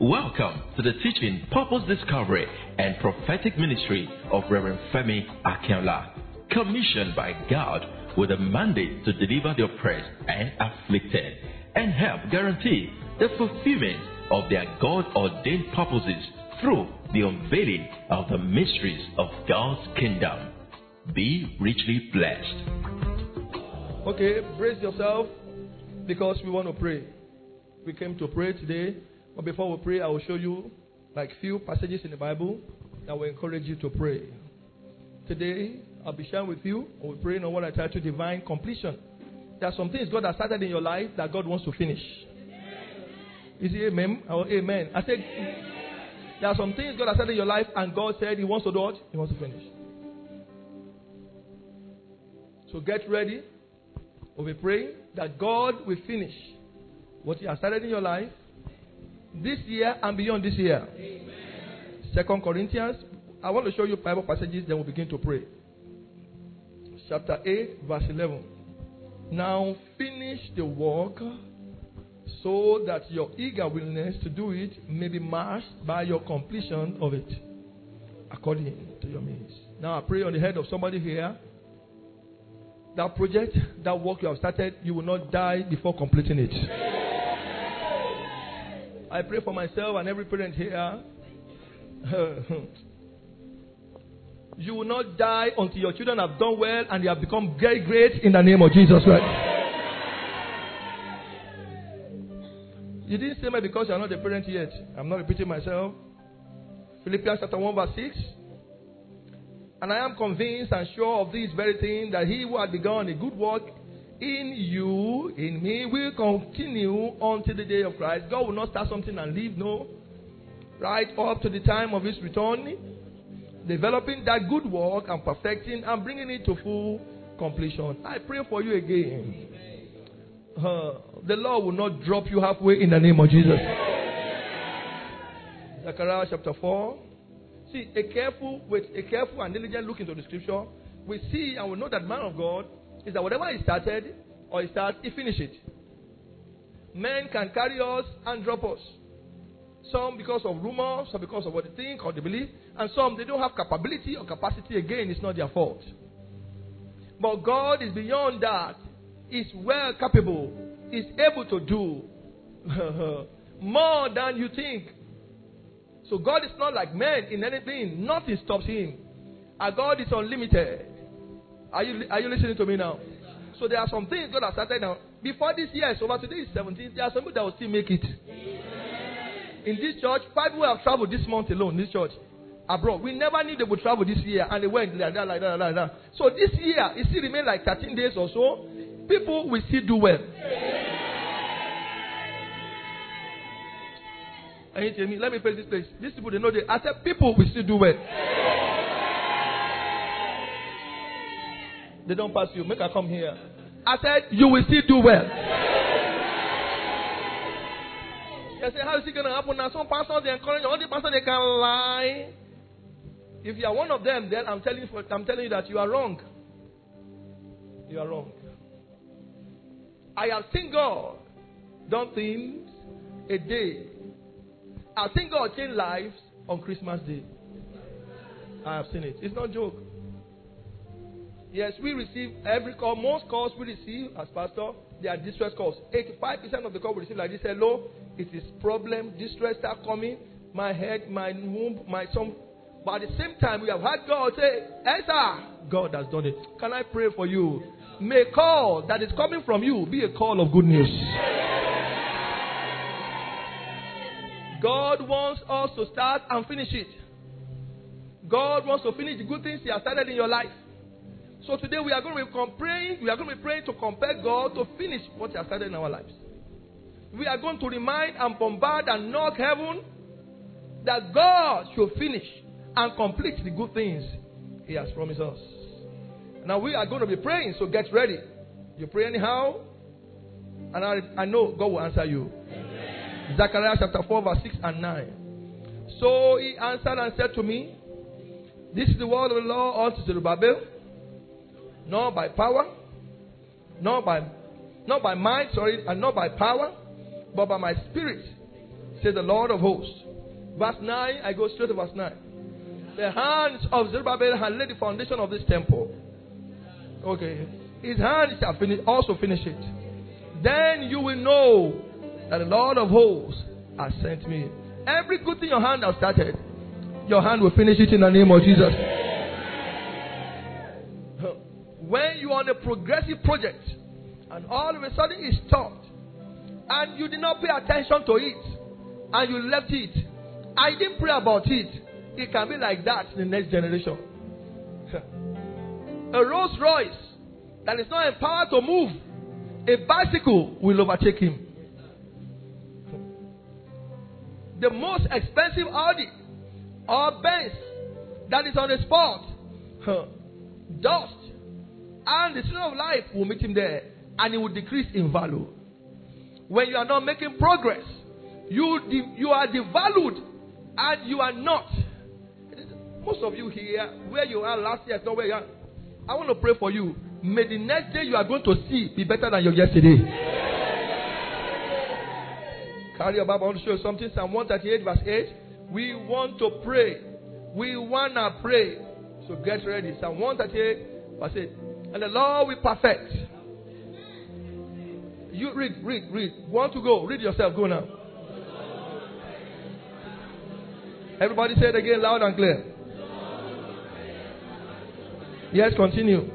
Welcome to the teaching, purpose discovery, and prophetic ministry of Reverend Femi Akinola, commissioned by God with a mandate to deliver the oppressed and afflicted and help guarantee the fulfillment of their God-ordained purposes through the unveiling of the mysteries of God's kingdom. Be richly blessed. Okay, brace yourself because we want to pray. We came to pray today. But before we pray, I will show you like few passages in the Bible that will encourage you to pray. Today, I'll be sharing with you, or we're praying on what I title divine completion. There are some things God has started in your life that God wants to finish. Is it amen or amen? I said, there are some things God has started in your life and God said He wants to do what? He wants to finish. So get ready. We'll be praying that God will finish what He has started in your life this year and beyond this year. Amen. 2 Corinthians. I want to show you Bible passages, then we'll begin to pray. Chapter 8, verse 11. Now finish the work so that your eager willingness to do it may be marked by your completion of it, according to your means. Now I pray on the head of somebody here. That project, that work you have started, you will not die before completing it. I pray for myself and every parent here. You will not die until your children have done well and they have become very great in the name of Jesus Christ. You didn't say me because you are not a parent yet. I'm not repeating myself. Philippians chapter 1 verse 6. And I am convinced and sure of this very thing, that He who had begun a good work in you, in me, will continue until the day of Christ. God will not start something and leave, no. Right up to the time of His return, developing that good work and perfecting and bringing it to full completion. I pray for you again. The Lord will not drop you halfway in the name of Jesus. Zechariah chapter 4. See, a careful and diligent look into the scripture, we see and we know that man of God is that whatever he started or he starts, he finishes it. Men can carry us and drop us. Some because of rumors, some because of what they think or they believe, and some they don't have capability or capacity. Again, it's not their fault. But God is beyond that. He's well capable. He's able to do more than you think. So God is not like men in anything. Nothing stops Him. Our God is unlimited. Are you listening to me now? So there are some things God has started now. Before this year is over, today is 17th, there are some people that will still make it. In this church, 5 people have traveled this month alone, this church, abroad. We never knew they would travel this year, and they went like that. So this year, it still remains like 13 days or so. People will still do well. Are you telling me? Let me face this place. These people, they know I said people will still do well. They don't pass you. Make her come here. I said, you will still do well. You say, how is it going to happen? Now, some pastors, they encourage all the pastors, they can lie. If you are one of them, then I'm telling you that you are wrong. You are wrong. I have seen God done things a day. I've seen God change lives on Christmas Day. I have seen it. It's not a joke. Yes, we receive every call. Most calls we receive as pastor, they are distress calls. 85% of the calls we receive like this. Hello, it is problem, distress start coming. My head, my womb, my son. But at the same time, we have had God say, Esther, God has done it. Can I pray for you? May a call that is coming from you be a call of good news. God wants us to start and finish it. God wants to finish the good things He has started in your life. So today we are going to be praying. We are going to be praying to compel God to finish what He has started in our lives. We are going to remind and bombard and knock heaven that God should finish and complete the good things He has promised us. Now we are going to be praying, so get ready. You pray anyhow, and I know God will answer you. Amen. Zechariah chapter 4 verse 6 and 9. So he answered and said to me, this is the word of the Lord unto Zerubbabel. Not by power, not by might, and not by power, but by my spirit, Says the Lord of hosts. Verse 9, I go straight to verse 9. The hands of Zerubbabel had laid the foundation of this temple. Okay. His hands shall also finish it. Then you will know that the Lord of hosts has sent me. Every good thing your hand has started, your hand will finish it in the name of Jesus. When you are on a progressive project and all of a sudden it stopped and you did not pay attention to it and you left it and you didn't pray about it, it can be like that in the next generation. A Rolls Royce that is not empowered to move, a bicycle will overtake him. The most expensive Audi or Benz that is on the spot, dust and the tree of life will meet him there and it will decrease in value. When you are not making progress, you are devalued and you are not. Most of you here, where you are last year is not where you are. I want to pray for you. May the next day you are going to see be better than your yesterday. Carry your Bible. I want to show you something. Psalm 138 verse 8. We want to pray. We want to pray. So get ready. Psalm 138 verse 8. And the Lord will perfect. You read. Want to go? Read yourself. Go now. Everybody say it again loud and clear. Yes, continue.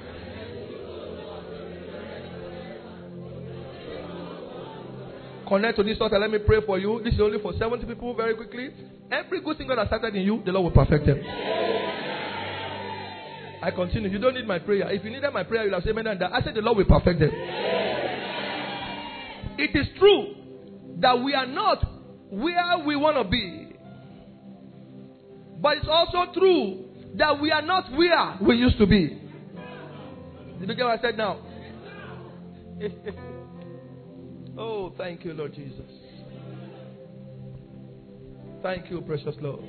Connect to this altar. Let me pray for you. This is only for 70 people. Very quickly. Every good thing God has started in you, the Lord will perfect them. I continue. You don't need my prayer. If you needed my prayer, you'll have said, "Man, I said the Lord will perfect them." It is true that we are not where we want to be. But it's also true that we are not where we used to be. Did you get what I said now? Oh, thank you, Lord Jesus. Thank you, precious Lord.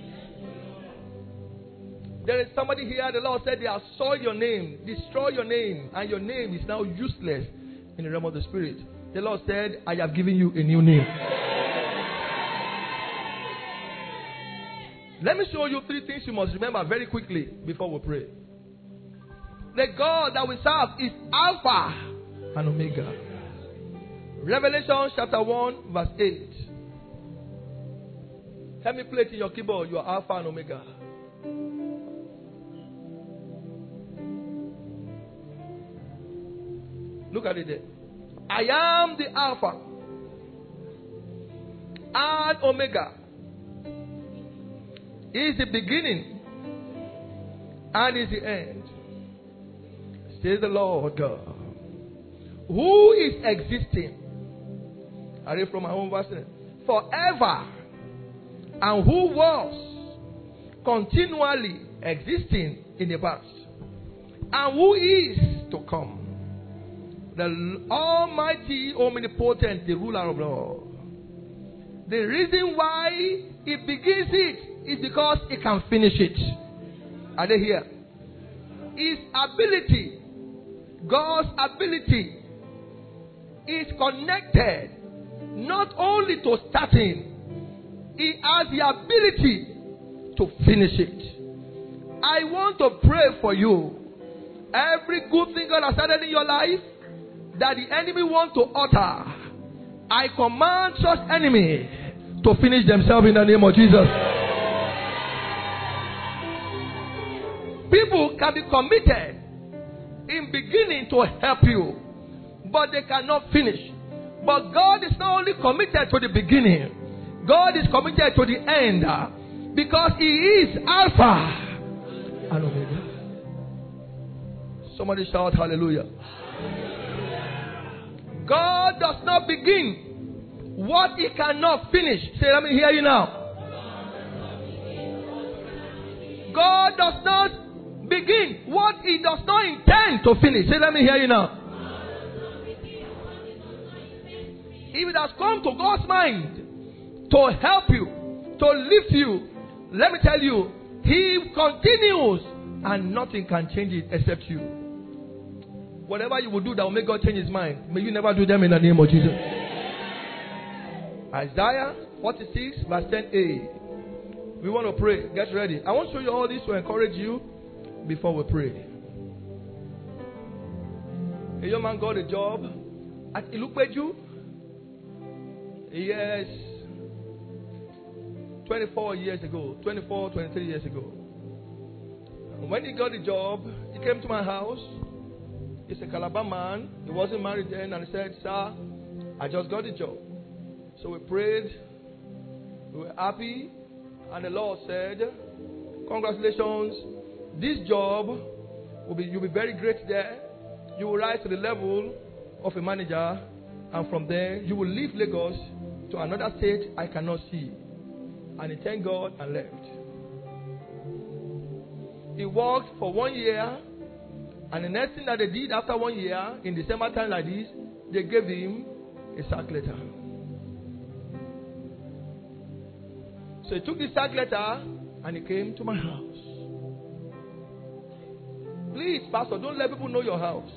There is somebody here, the Lord said they have soiled your name, destroy your name, and your name is now useless in the realm of the Spirit. The Lord said, I have given you a new name. Let me show you 3 things you must remember very quickly before we pray. The God that we serve is Alpha and Omega. Revelation chapter 1 verse 8. Help me play it in your keyboard. You are Alpha and Omega. Look at it there. I am the Alpha and Omega. He is the beginning and is the end. Says the Lord God. Who is existing? I read from my own verse. Forever. And who was continually existing in the past. And who is to come. The Almighty, Omnipotent, the ruler of all. The reason why He begins it is because He can finish it. Are they here? His ability, God's ability, is connected not only to starting, He has the ability to finish it. I want to pray for you. Every good thing God has started in your life that the enemy wants to utter, I command such enemy to finish themselves in the name of Jesus. People can be committed in beginning to help you, but they cannot finish. But God is not only committed to the beginning, God is committed to the end, because He is Alpha and Omega. Somebody shout hallelujah. God does not begin what He cannot finish. Say, let me hear you now. God does not begin what He does not intend to finish. Say, let me hear you now. If it has come to God's mind to help you, to lift you, let me tell you, He continues and nothing can change it except you. Whatever you will do that will make God change His mind, may you never do them in the name of Jesus. Isaiah 46 verse 10a. We want to pray. Get ready. I want to show you all this to encourage you before we pray. A young man got a job at Ilupeju. Yes. 24 years ago. 24, 23 years ago. When he got the job, he came to my house. He's a Calabar man. He wasn't married then. And he said, "Sir, I just got the job." So we prayed. We were happy. And the Lord said, "Congratulations. This job, you'll be very great there. You will rise to the level of a manager. And from there, you will leave Lagos to another state I cannot see." And he thanked God and left. He worked for 1 year. And the next thing that they did after 1 year, in December time like this, they gave him a sack letter. So he took the sack letter and he came to my house. Please, Pastor, don't let people know your house.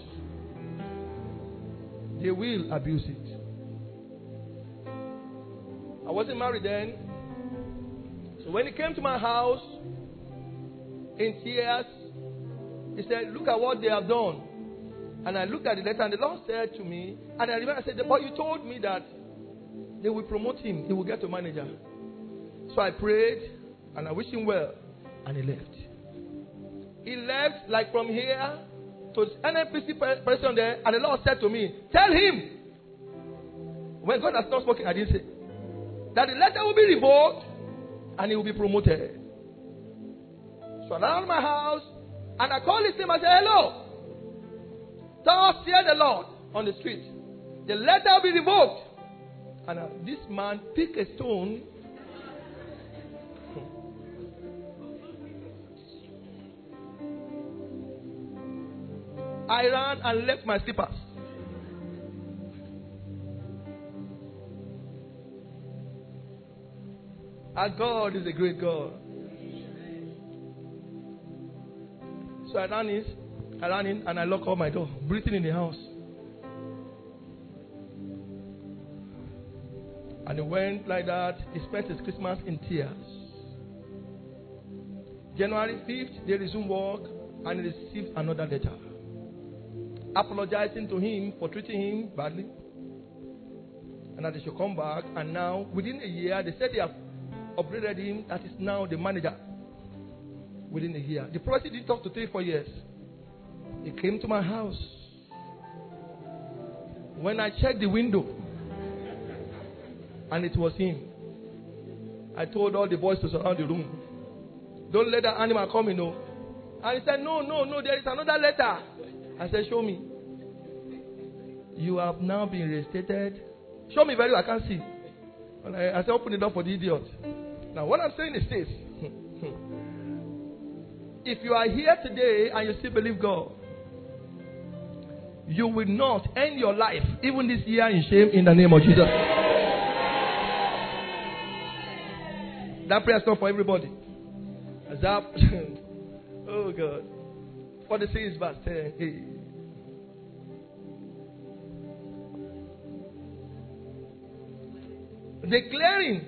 They will abuse it. I wasn't married then. So when he came to my house, in tears, he said, "Look at what they have done." And I looked at the letter and the Lord said to me, and I remember I said, "But you told me that they will promote him. He will get to manager." So I prayed and I wished him well. And he left. He left like from here to the NNPC person there. And the Lord said to me, "Tell him." When God has not spoken, I didn't say. That the letter will be revoked and he will be promoted. So I ran to my house and I called his name and said, "Hello. Thus said the Lord," on the street. "The letter will be revoked." And this man picked a stone. I ran and left my slippers. Our God is a great God. So I ran in and I locked up my door, breathing in the house. And he went like that. He spent his Christmas in tears. January 5th, they resumed work and he received another letter, apologizing to him for treating him badly. And that they should come back. And now, within a year, they said they have upgraded him. That is now the manager. Within a year. The prophet didn't talk to 3-4 years. He came to my house. When I checked the window, and it was him, I told all the boys to surround the room. "Don't let that animal come in, no." And he said, No, there is another letter. I said, "Show me." "You have now been reinstated." "Show me very well, I can't see." And I said, "Open the door for the idiot." Now what I'm saying is this. If you are here today and you still believe God, you will not end your life, even this year, in shame in the name of Jesus. That prayer is not for everybody. Oh God. 46 verse 10. Hey. Declaring.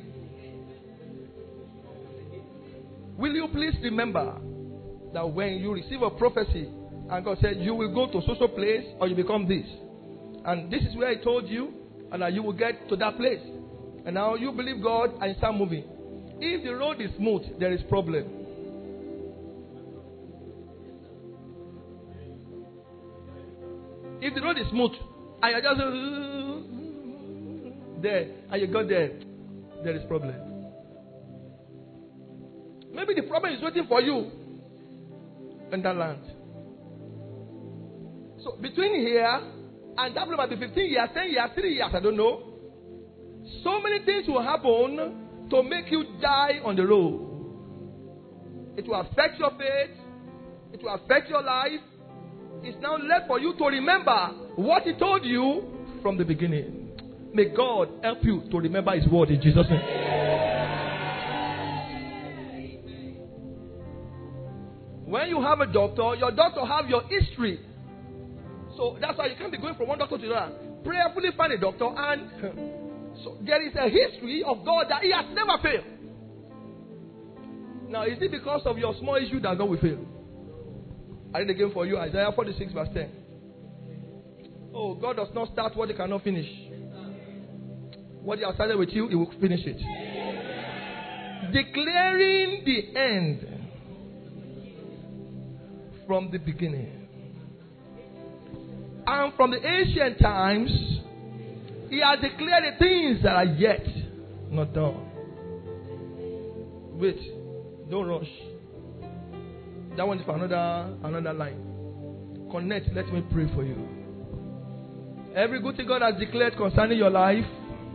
Will you please remember that when you receive a prophecy and God said you will go to social place or you become this, and this is where I told you, and that you will get to that place, and now you believe God and you start moving. If the road is smooth, there is problem. If the road is smooth and you're just there and you got there is problem. Maybe the problem is waiting for you in that land. So between here and that might be 15 years, 10 years, 3 years, I don't know. So many things will happen to make you die on the road. It will affect your faith. It will affect your life. It's now left for you to remember what He told you from the beginning. May God help you to remember His word in Jesus' name. When you have a doctor, your doctor have your history. So that's why you can't be going from one doctor to the other. Prayerfully find a doctor and So there is a history of God that He has never failed. Now, is it because of your small issue that God will fail? I read again for you, Isaiah 46 verse 10. Oh, God does not start what He cannot finish. What He has started with you, He will finish it. Declaring the end from the beginning. And from the ancient times, He has declared the things that are yet not done. Wait, don't rush. That one is for another line. Connect, let me pray for you. Every good thing God has declared concerning your life,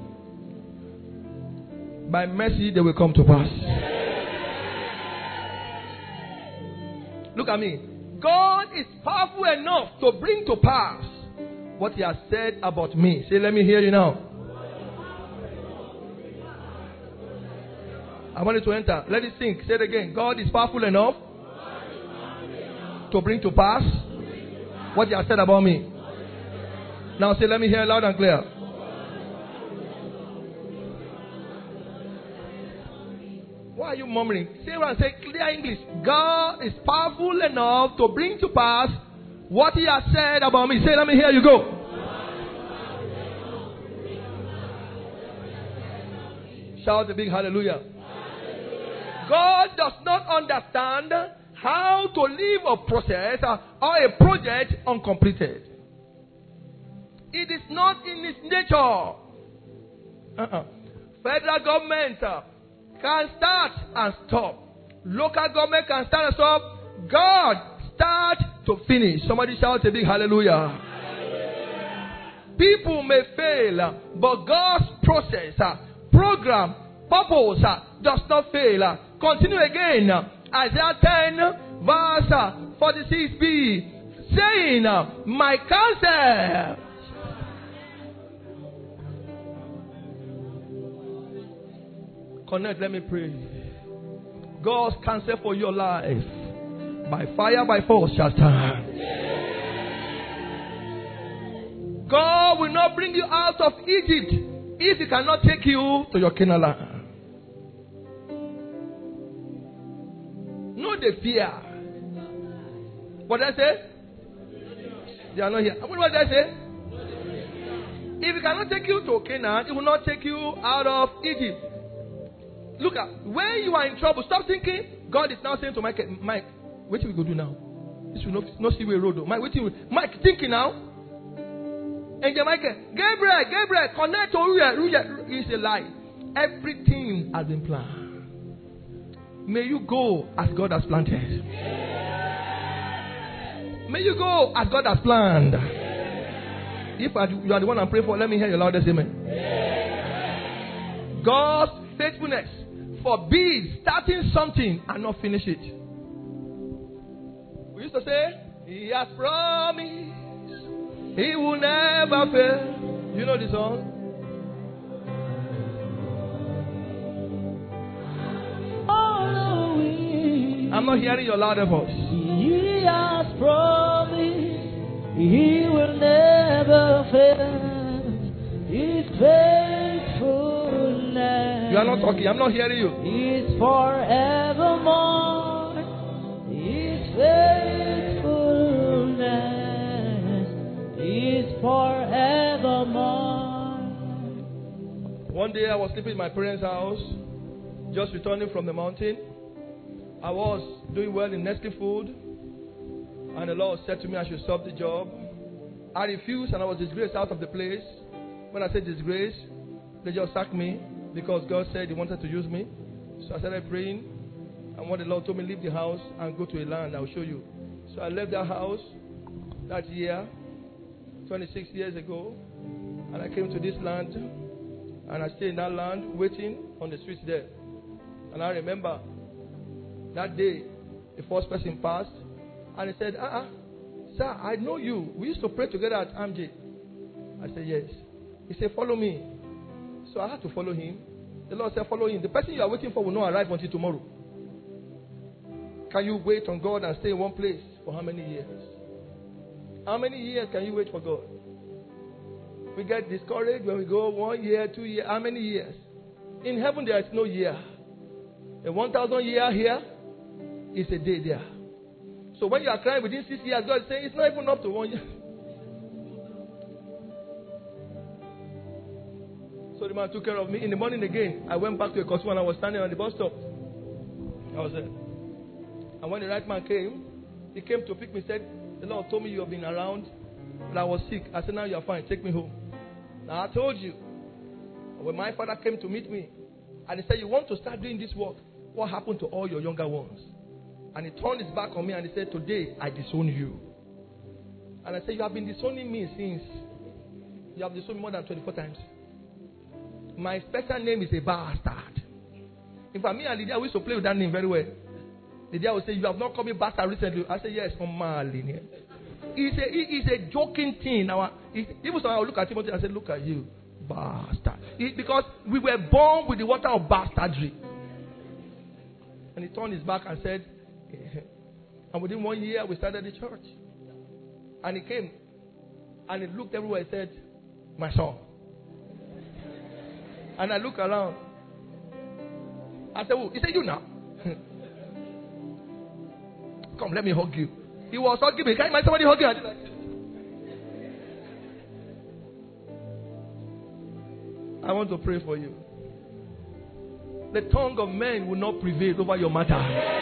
by mercy they will come to pass. Look at me. God is powerful enough to bring to pass what He has said about me. Say, let me hear you now. I want it to enter. Let it sink. Say it again. God is powerful enough to bring to pass what He has said about me. Now say, let me hear it loud and clear. Why are you murmuring? Say what I say, clear English. God is powerful enough to bring to pass what He has said about me. Say, let me hear you go. Shout a big hallelujah. God does not understand how to leave a process or a project uncompleted. It is not in His nature. Federal government can start and stop. Local government can start and stop. God start to finish. Somebody shout a big hallelujah. People may fail, but God's process, program, purpose does not fail. Continue again. Isaiah 10 verse 46b, saying, my counsel. Connect, let me pray. God's counsel for your life, by fire, by force, shall stand. God will not bring you out of Egypt if He cannot take you to your Canaan land. No, they fear. What did I say? They are not here. What did I say? If He cannot take you to Canaan, He will not take you out of Egypt. Look at, when you are in trouble, stop thinking. God is now saying to Mike, what will we go do now? This will not see where road. Mike, thinking now. And Jamaica, Gabriel, connect to Ruya. It's a lie. Everything has been planned. May you go as God has planted. May you go as God has planned. If you are the one I'm praying for, let me hear your loudest amen. God's faithfulness forbids starting something and not finish it. We used to say, He has promised He will never fail. You know the song? I'm not hearing your louder voice. He has promised He will never fail. His faithfulness. You are not talking. I'm not hearing you. Is forevermore. His faithfulness is forevermore. One day I was sleeping in my parents' house, just returning from the mountain. I was doing well in Nestle Food, and the Lord said to me I should stop the job. I refused, and I was disgraced out of the place. When I said disgrace, they just sacked me because God said He wanted to use me. So I started praying, and when the Lord told me leave the house and go to a land, I'll show you. So I left that house that year, 26 years ago, and I came to this land, and I stayed in that land waiting on the streets there. And I remember that day, the first person passed, and he said, sir, I know you. We used to pray together at AMJ. I said, yes. He said, follow me. So I had to follow him. The Lord said, follow him. The person you are waiting for will not arrive until tomorrow. Can you wait on God and stay in one place for how many years? How many years can you wait for God? We get discouraged when we go 1 year, 2 years. How many years? In heaven, there is no year. A 1,000 year here is a day there. So when you are crying within 6 years, God is saying it's not even up to 1 year. So the man took care of me. In the morning again, I went back to a customer and I was standing on the bus stop. I was there. And when the right man came, he came to pick me, said, the Lord told me you have been around, but I was sick. I said, now you are fine, take me home. Now I told you, when my father came to meet me, and he said, you want to start doing this work, what happened to all your younger ones? And he turned his back on me and he said, today I disown you. And I said, you have been disowning me since. You have disowned me more than 24 times. My special name is a bastard. In fact, me and Lydia, we used to play with that name very well. Lydia would say, you have not called me bastard recently. I said, yes, from Marlene. It's a joking thing. Now, even so I look at Timothy and say, look at you, bastard. Because we were born with the water of bastardry. And he turned his back and said, and within 1 year, we started the church. And he came and he looked everywhere and said, my son. And I look around. I said, oh, he said, you now. Come, let me hug you. He was hugging me. Can you imagine somebody hugging you? I did like this. I want to pray for you. The tongue of men will not prevail over your matter.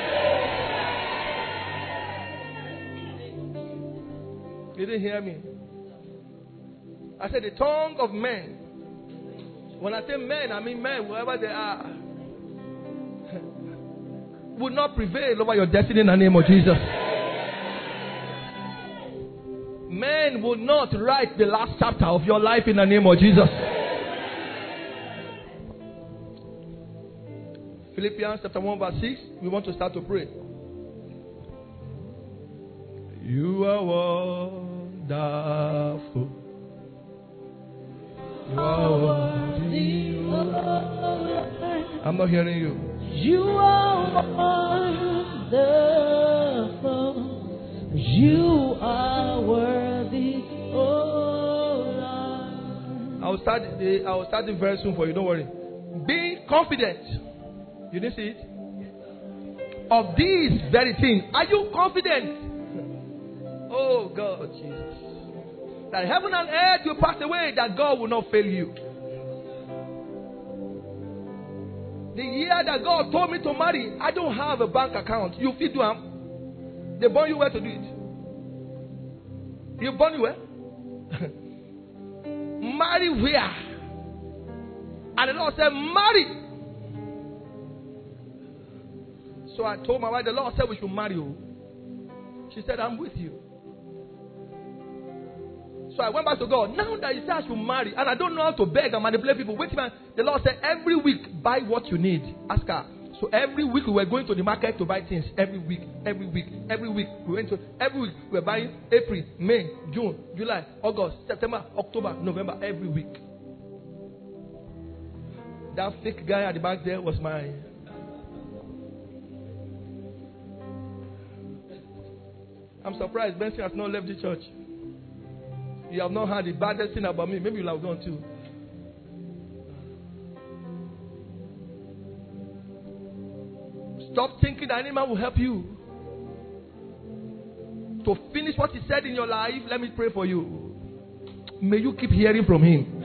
You didn't hear me? I said the tongue of men. When I say men, I mean men, wherever they are, will not prevail over your destiny in the name of Jesus. Men will not write the last chapter of your life in the name of Jesus. Philippians chapter 1 verse 6, we want to start to pray. You are wonderful. You are worthy. I'm not hearing you. You are wonderful. You are worthy, oh Lord. I will start it very soon for you. Don't worry. Be confident. You didn't see it? Of these very things. Are you confident? Oh God, Jesus. That heaven and earth will pass away, that God will not fail you. The year that God told me to marry, I don't have a bank account. You fit do them. They born you where to do it. You born you where? Marry where? And the Lord said, marry. So I told my wife, the Lord said we should marry you. She said, I'm with you. So I went back to God. Now that He said I should marry, and I don't know how to beg and manipulate people. Wait a minute. The Lord said, every week, buy what you need. Ask her. So every week we were going to the market to buy things. Every week. We went to every week we were buying April, May, June, July, August, September, October, November, every week. That fake guy at the back there was my. I'm surprised Benson has not left the church. You have not heard the baddest thing about me. Maybe you'll have gone too. Stop thinking that any man will help you. To finish what He said in your life, let me pray for you. May you keep hearing from Him.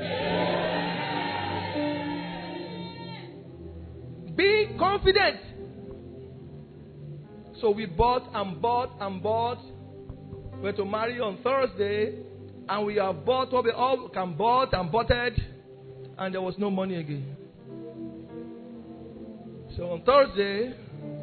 Be confident. So we bought. We're to marry on Thursday. And we have bought what we all can bought and boughted. And there was no money again. So on Thursday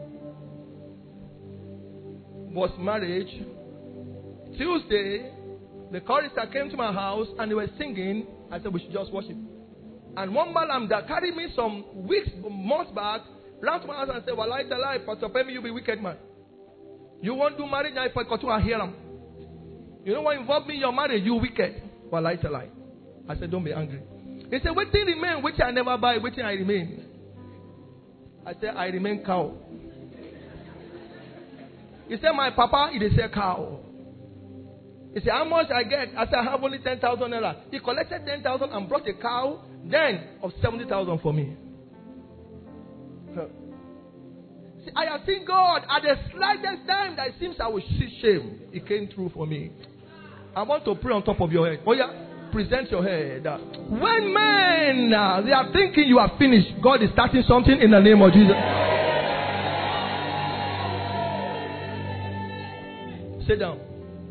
was marriage. Tuesday, the chorister came to my house and they were singing. I said we should just worship. And one malam that carried me some months back, ran to my house and said, well, I tell you, Pastor Pemi, you be wicked man. You won't do marriage now if I continue to hear him. You don't want to involve me in your marriage, you wicked. Well, I tell you. I said, don't be angry. He said, waiting remain, which I never buy, waiting I remain. I said, I remain cow. He said, my papa, he say cow. He He said, how much I get? I said, I have only 10,000 naira. He collected 10,000 and brought a cow then of 70,000 for me. See, I have seen God at the slightest time that it seems I will see shame. He came through for me. I want to pray on top of your head. Oh yeah, present your head. When men they are thinking you are finished, God is starting something in the name of Jesus. Sit down.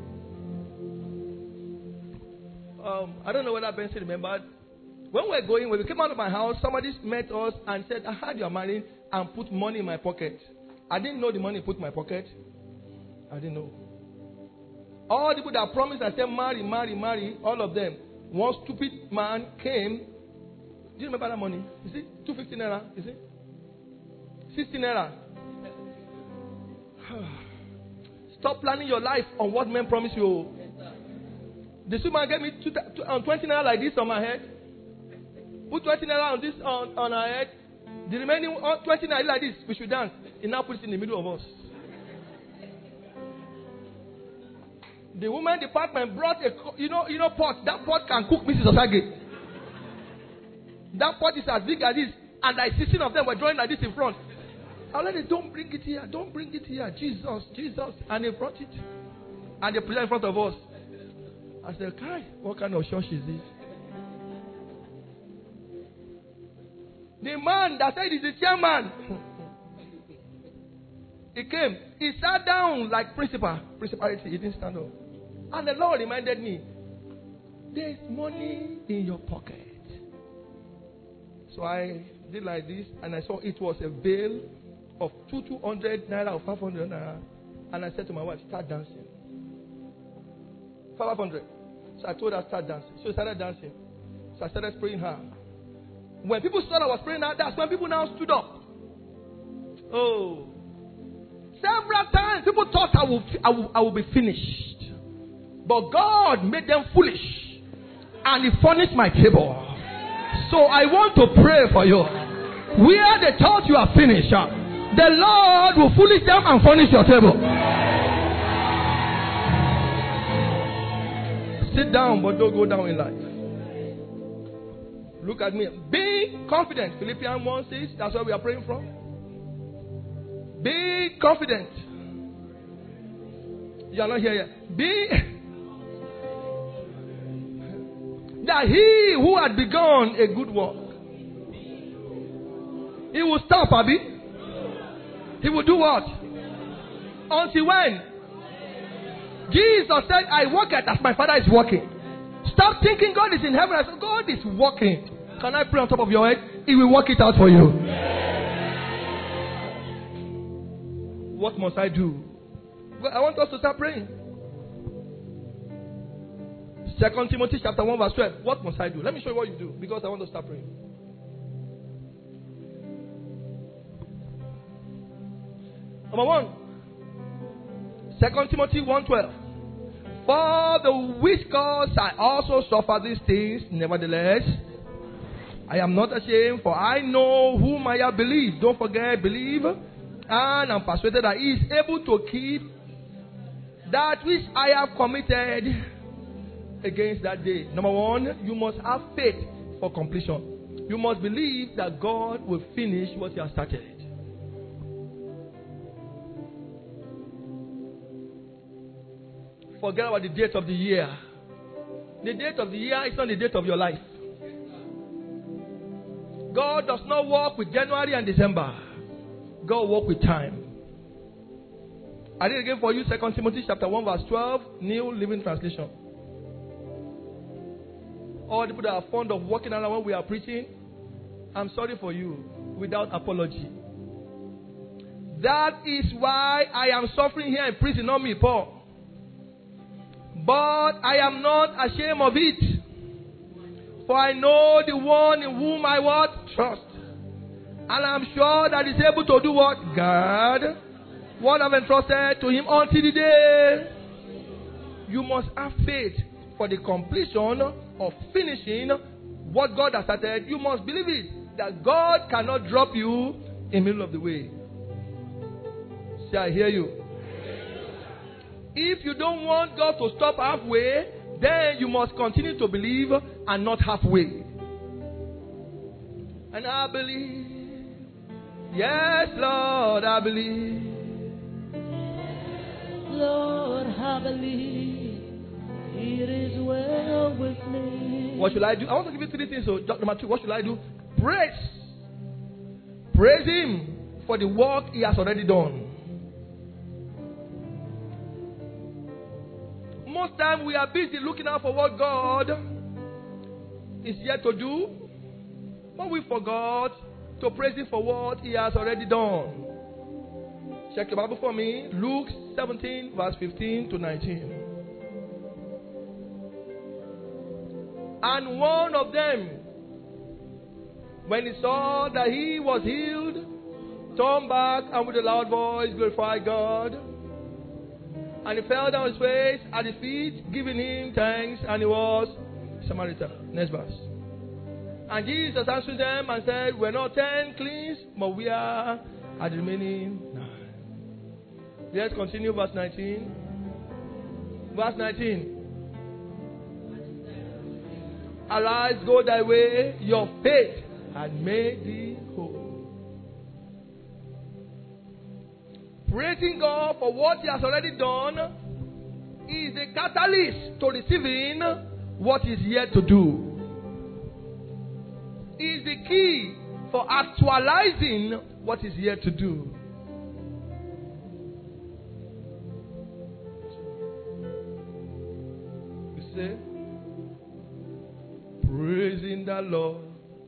I don't know whether Benson remembered. When we came out of my house, somebody met us and said, I heard you are married, and put money in my pocket. I didn't know the money put in my pocket. I didn't know. All the people that promised and said, marry, marry, marry, all of them. One stupid man came. Do you remember that money? Is it 250 naira? Is it 60 naira? Stop planning your life on what men promise you. The woman gave me 20 naira like this on my head. Put 20 naira on this on her head. The remaining 20 naira like this. We should dance. He now puts it in the middle of us. The woman department brought a pot. That pot can cook Mrs. Osage. That pot is as big as this, and like 16 of them were drawing like this in front. I let it. Don't bring it here. Don't bring it here. Jesus, Jesus, and they brought it, and they put it in front of us. I said, Kai, what kind of church is this? The man that said he's the chairman, he came. He sat down like principality. He didn't stand up. And the Lord reminded me, there's money in your pocket. So I did like this, and I saw it was a bill of 200 naira or 500 naira. And I said to my wife, start dancing. 500. So I told her, start dancing. So she started dancing. So I started spraying her. When people saw I was spraying her, that's when people now stood up. Oh. Several times people thought I will be finished. But God made them foolish. And He furnished my table. So I want to pray for you. Where they thought you are finished, the Lord will foolish them and furnish your table. Sit down, but don't go down in life. Look at me. Be confident. Philippians 1:6. That's what we are praying from. Be confident. You are not here yet. Be that He who had begun a good work, He will stop, Abi. He will do what? Until when? Jesus said, I work as my Father is working. Stop thinking God is in heaven. I said, God is working. Can I pray on top of your head? He will work it out for you. What must I do? Well, I want us to start praying. 2 Timothy chapter 1 verse 12. What must I do? Let me show you what you do, because I want to start praying. Number 1. 2 Timothy 1:12. For the which cause I also suffer these things, nevertheless, I am not ashamed, for I know whom I have believed. Don't forget, believe. And I'm persuaded that He is able to keep that which I have committed against that day. Number 1, you must have faith for completion. You must believe that God will finish what He has started. Forget about the date of the year. The date of the year is not the date of your life. God does not work with January and December. God works with time. I read again for you 2 Timothy chapter 1 verse 12, New Living Translation. All the people that are fond of walking around when we are preaching, I'm sorry for you, without apology. That is why I am suffering here in prison, not me, Paul. But I am not ashamed of it. For I know the one in whom I what? Trust. And I am sure that He is able to do what? God. What I have entrusted to Him until the day. You must have faith for the completion of finishing what God has started. You must believe it, that God cannot drop you in the middle of the way. Say, I hear you. If you don't want God to stop halfway, then you must continue to believe and not halfway. And I believe, yes, Lord, I believe. Lord, I believe it is well with me. What should I do? I want to give you three things. So, number 2, what should I do? Praise. Praise Him for the work He has already done. Most time we are busy looking out for what God is yet to do, but we forgot to praise Him for what He has already done. Check your Bible for me. Luke 17, verse 15 to 19. And one of them, when he saw that he was healed, turned back and with a loud voice glorified God. And he fell down on his face at his feet, giving Him thanks, and he was Samaritan. Next verse. And Jesus answered them and said, we're not 10 cleansed, but we are at the remaining 9. Let's continue, verse 19. Verse 19. Arise, go thy way, your faith had made thee whole. Praising God for what He has already done is the catalyst to receiving what is yet to do. Is the key for actualizing what is yet to do. You see? Praising the Lord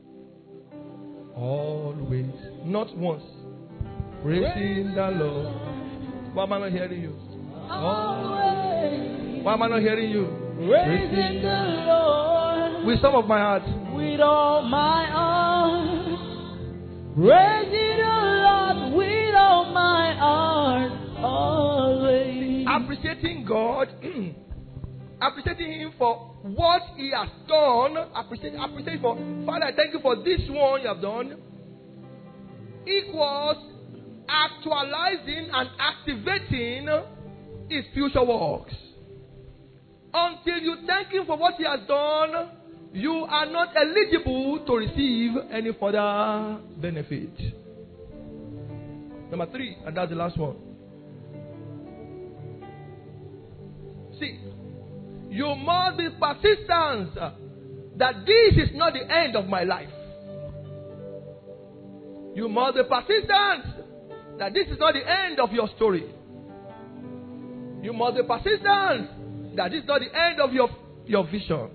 always, not once. Praising the Lord. Why am I not hearing you? Always. Why am I not hearing you? Praising the Lord With some of my heart. with all my heart. Praising the Lord with all my heart. Always. Appreciating God. Appreciating Him for what He has done. Appreciating for, Father, I thank You for this one You have done. Equals actualizing and activating His future works. Until you thank Him for what He has done, you are not eligible to receive any further benefit. Number 3, and that's the last one. See, you must be persistent that this is not the end of my life. You must be persistent that this is not the end of your story. You must be persistent that this is not the end of your vision.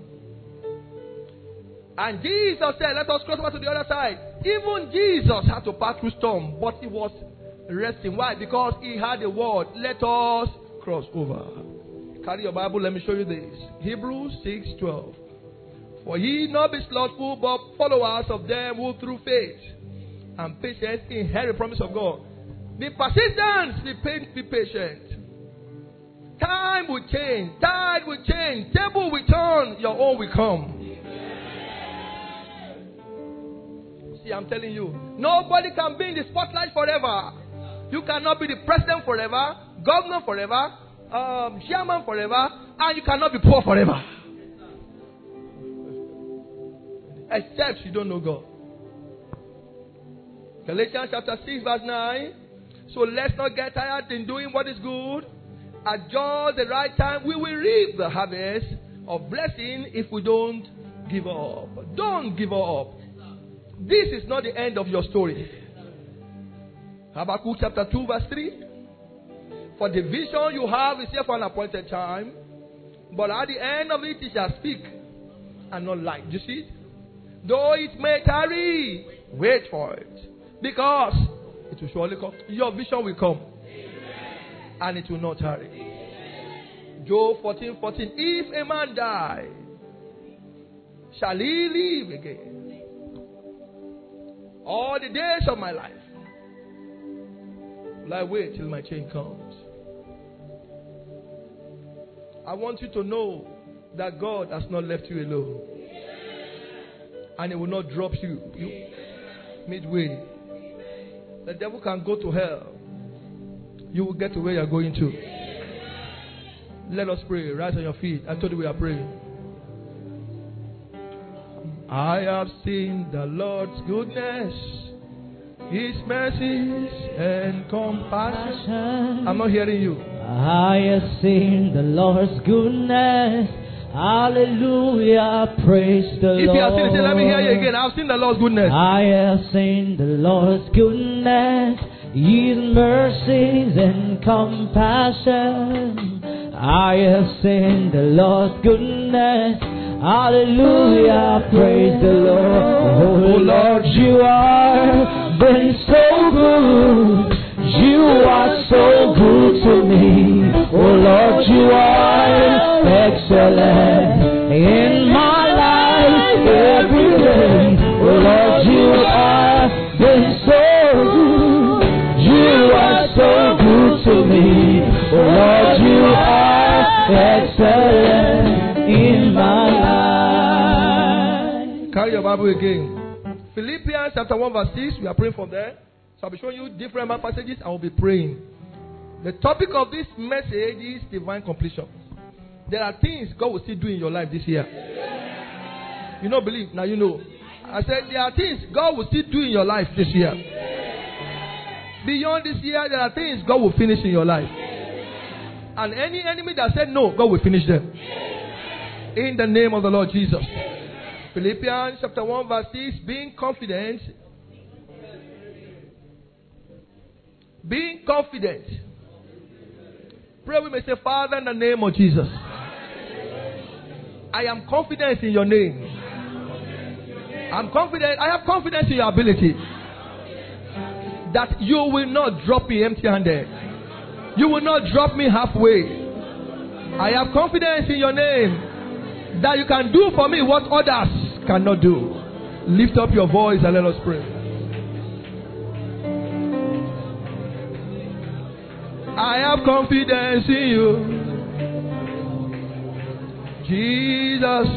And Jesus said, let us cross over to the other side. Even Jesus had to pass through storm, but He was resting. Why? Because He had a word. Let us cross over. Carry your Bible, let me show you this. Hebrews 6:12. For ye not be slothful, but followers of them who through faith and patience inherit the promise of God. Be persistent, be patient. Time will change, tide will change, table will turn, your own will come. See, I'm telling you, nobody can be in the spotlight forever. You cannot be the president forever, governor forever, chairman forever, and you cannot be poor forever. Except you don't know God. Galatians chapter 6 verse 9. So let's not get tired in doing what is good. At just the right time, we will reap the harvest of blessing if we don't give up. Don't give up. This is not the end of your story. Habakkuk chapter 2 verse 3. For the vision you have is here for an appointed time, but at the end of it shall speak and not lie. Do you see it? Though it may tarry, wait for it, because it will surely come. Your vision will come, and it will not tarry. Job 14:14. If a man die, shall he live again? All the days of my life will I wait till my change comes. I want you to know that God has not left you alone. And He will not drop you midway. The devil can go to hell. You will get to where you are going to. Let us pray. Rise on your feet. I told you we are praying. I have seen the Lord's goodness, His mercies and compassion. I'm not hearing you. I have seen the Lord's goodness. Hallelujah. Praise the Lord. If you have seen it, say, let me hear you again. I've seen the Lord's goodness. I have seen the Lord's goodness, His mercies and compassion. I have seen the Lord's goodness. Hallelujah, praise the Lord. Oh Lord, you are been so good. You are so good to me. Oh Lord, you are excellent in my life every day. Oh Lord, you are been so good. You are so good to me. Oh Lord, you are excellent in my life. Carry your Bible again. Philippians chapter 1 verse 6. We are praying from there. So I'll be showing you different passages. I will be praying. The topic of this message is divine completion. There are things God will still do in your life this year. You don't believe? Now you know. I said there are things God will still do in your life this year. Beyond this year, there are things God will finish in your life. And any enemy that said no, God will finish them. In the name of the Lord Jesus. Philippians chapter 1 verse 6. Being confident. Being confident. Pray we may say, Father, in the name of Jesus, I am confident in your name. I'm confident. I have confidence in your ability. That you will not drop me empty-handed. You will not drop me halfway. I have confidence in your name that you can do for me what others cannot do. Lift up your voice and let us pray. I have confidence in you, Jesus.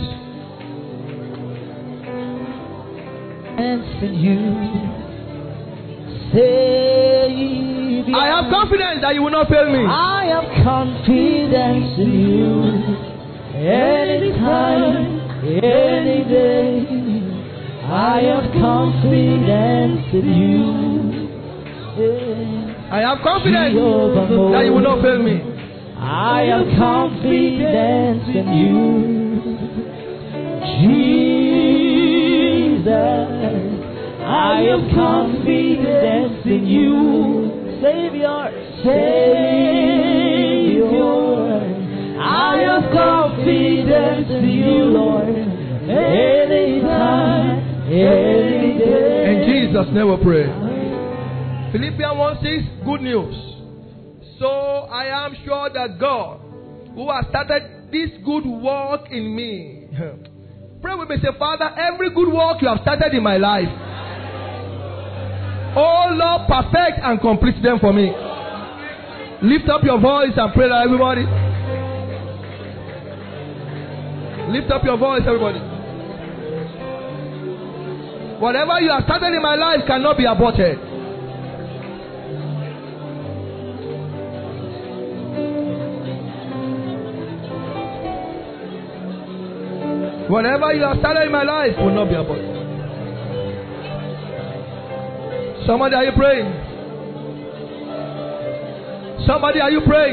In you, Savior. I have confidence that you will not fail me. I have confidence in you. Anytime, any day, I have confidence in you. I have confidence that you will not fail me. I have confidence in you, Jesus. I have confidence in you, Savior, Savior. I have confidence in you, Lord. Anytime, any day. In Jesus' name we pray. Philippians 1:6, good news. So I am sure that God, who has started this good work in me, pray with me, say, Father, every good work you have started in my life, oh Lord, perfect and complete them for me. Lift up your voice and pray that, everybody. Lift up your voice, everybody. Whatever you have started in my life cannot be aborted. Whatever you have started in my life will not be aborted. Somebody, are you praying? Somebody, are you praying?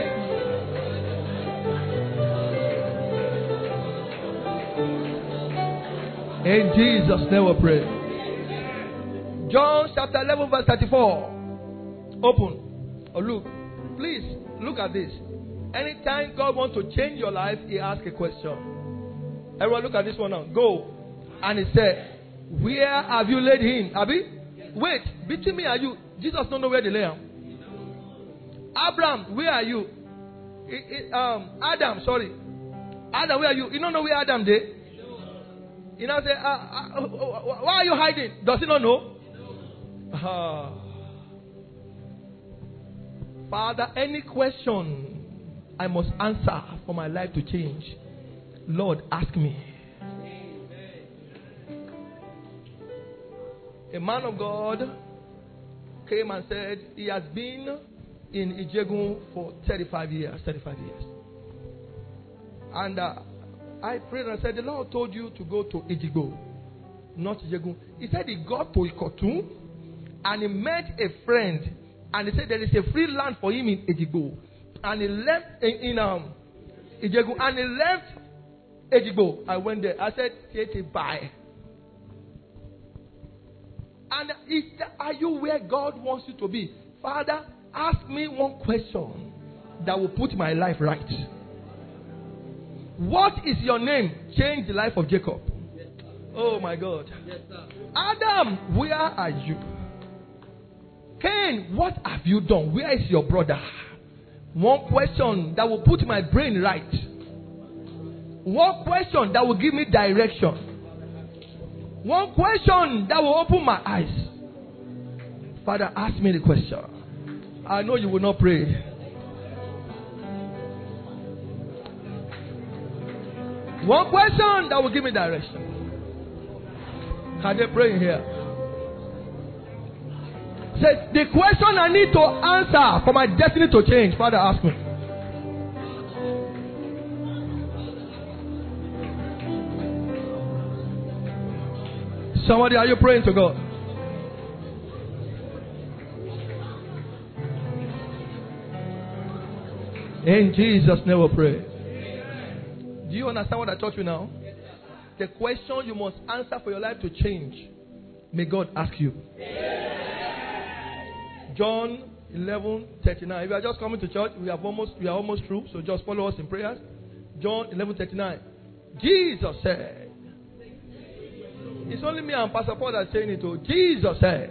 In Jesus' name we pray. John chapter 11 verse 34. Open or look. Please look at this. Anytime God wants to change your life, He asks a question. Everyone look at this one now. Go. And He said, where have you laid him? Abi? Wait, between me and you, Jesus don't know where they lay him. Abraham, where are you? Adam, sorry. Adam, where are you? You don't know where Adam is? You know, say, why are you hiding? Does he not know? Father, any question I must answer for my life to change, Lord, ask me. A man of God came and said he has been in Ijegun for 35 years. 35 years. And I prayed and I said, the Lord told you to go to Ejigbo, not Ijegun. He said he got to Ikotu and he met a friend and he said there is a free land for him in Ejigbo. And he left in Ijegun and he left Ejigbo. I went there. I said, bye. And are you where God wants you to be? Father, ask me one question that will put my life right. What is your name? Change the life of Jacob. Oh my God. Adam, where are you? Cain, what have you done? Where is your brother? One question that will put my brain right. One question that will give me direction. One question that will open my eyes. Father, ask me the question. I know you will not pray. One question that will give me direction. Can they pray in here? Says the question I need to answer for my destiny to change. Father, ask me. Somebody, are you praying to God? In Jesus' name we pray. Do you understand what I taught you now? The question you must answer for your life to change, may God ask you. John 11:39. If you are just coming to church, we are almost through, so just follow us in prayers. John 11:39. Jesus said, it's only me and Pastor Paul that's saying it. Oh, Jesus said,